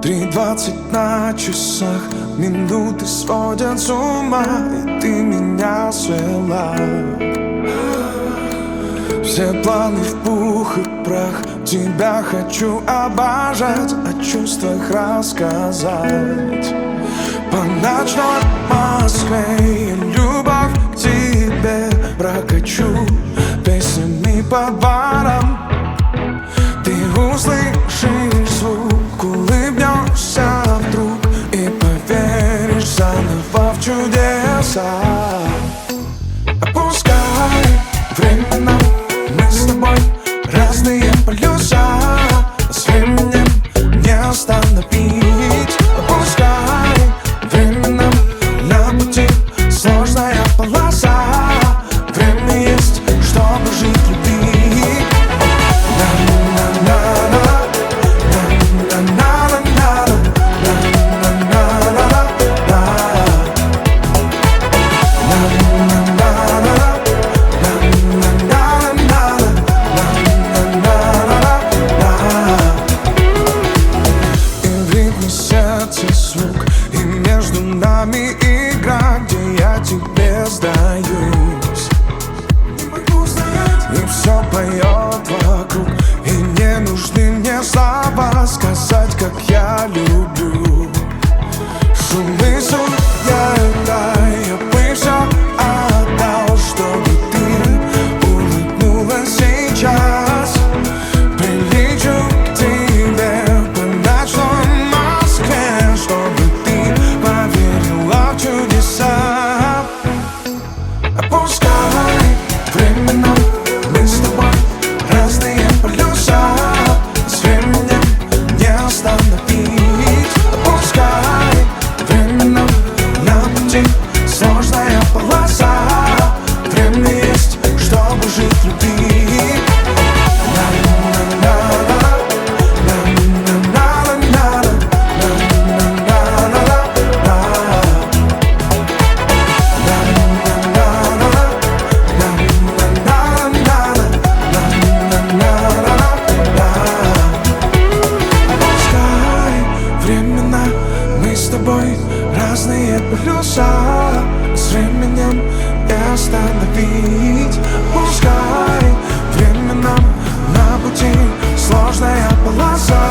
3:20 на часах, минуты сводят с ума, и ты меня свела. Все планы в пух и прах, тебя хочу обожать, о чувствах рассказать. По ночной Москве я любовь к тебе прокачу песнями по барам. Ты услышишь звук, улыбнешься вдруг и поверишь заново в чудеса. Опускай время, мы с тобой разные полюса, с временем не остановить. Опускай время, на пути сложная полоса, время есть, чтобы жить в любви. Звук, и между нами игра, где я тебе сдаюсь. И все поет вокруг, и не нужны мне слова сказать, как я люблю. Шумы суета, я бы все отдал, чтобы ты улыбнулась сейчас. Прилечу к тебе по ночной Москве, чтобы ты поверила в чудеса. Опускай время, мы с тобой разные полюса, с временем не остановить. Опускай время, на пути сложная полоса, время есть, чтобы жить в любви. Мы с тобой разные полюса, с временем не остановить. Пускай время нам на пути сложная полоса.